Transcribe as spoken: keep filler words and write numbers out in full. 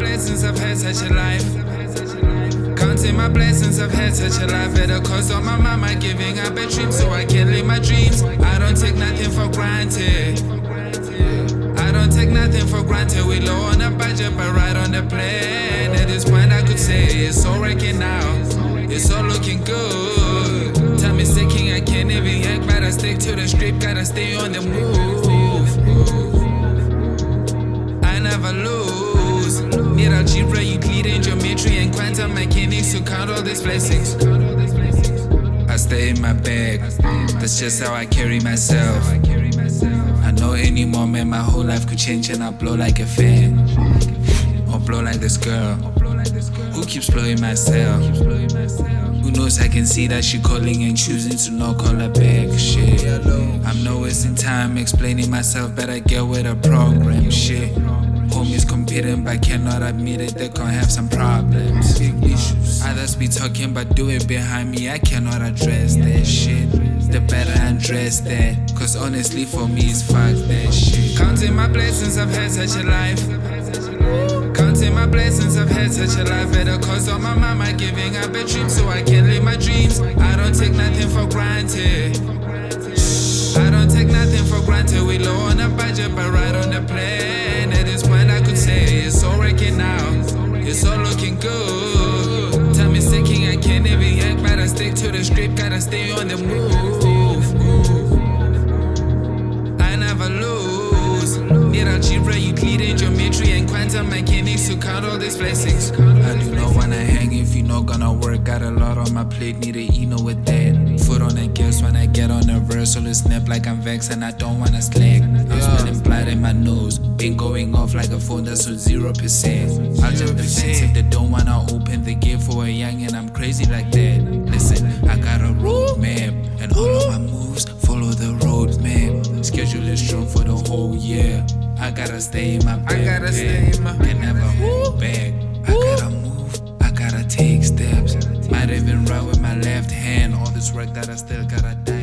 blessings, I've had such a life. Counting my blessings, I've had such a life. At the cost of my mama giving up a dream so I can live my dreams. I don't take nothing for granted. I don't take nothing for granted. We low on a budget, but right on the plan. At this point, I could say it's all working out. It's all looking good. Tell me, sticking, I can't even yank, but I stick to the script. Gotta stay on the move. I never lose. Need algebra, Euclidean geometry, and quantum mechanics to count all these blessings. I stay in my bag. That's just how I carry myself. I know any moment my whole life could change and I blow like a fan, or blow like this girl who keeps blowing myself. Who knows, I can see that she calling and choosing to not call her back. Shit, I'm not wasting time explaining myself, but I get with a program. Shit, homies competing but cannot admit it, they gon' have some problems. Big issues. Others be talking but do it behind me, I cannot address that shit. The better undress that, cause honestly for me it's fuck that shit. Counting my blessings, I've had such a life. Counting my blessings, I've had such a life. At the cost of my mama giving up a dream so I can live my dreams. I don't take nothing for granted. I don't take nothing for granted. We low on a budget but right on the plan. At this point I could say it's all working out. It's all looking good. Tell me, sticking, I can't even yank, but I stick to the script. Gotta stay on the move. I never lose. Need algebra, Euclidean geometry, and quantum mechanics to count all these blessings. I do not wanna hang if you're not gonna work. Got a lot on my plate, need a Eno with that. Foot on the gas when I get on a verse, all it snap like I'm vexed and I don't wanna slack. I'm smelling blood in my nose, been going off like a phone that's on zero percent. I'll jump the fence if they don't wanna open the gate for a young, and I'm crazy like that. Listen, I got a roadmap, and all of my moves follow the roadmap. Schedule is strong for the whole year. I gotta stay in my bag. I gotta stay in my can never hold back. I gotta move, I gotta take steps. Might even ride with my left hand. All this work that I still gotta do.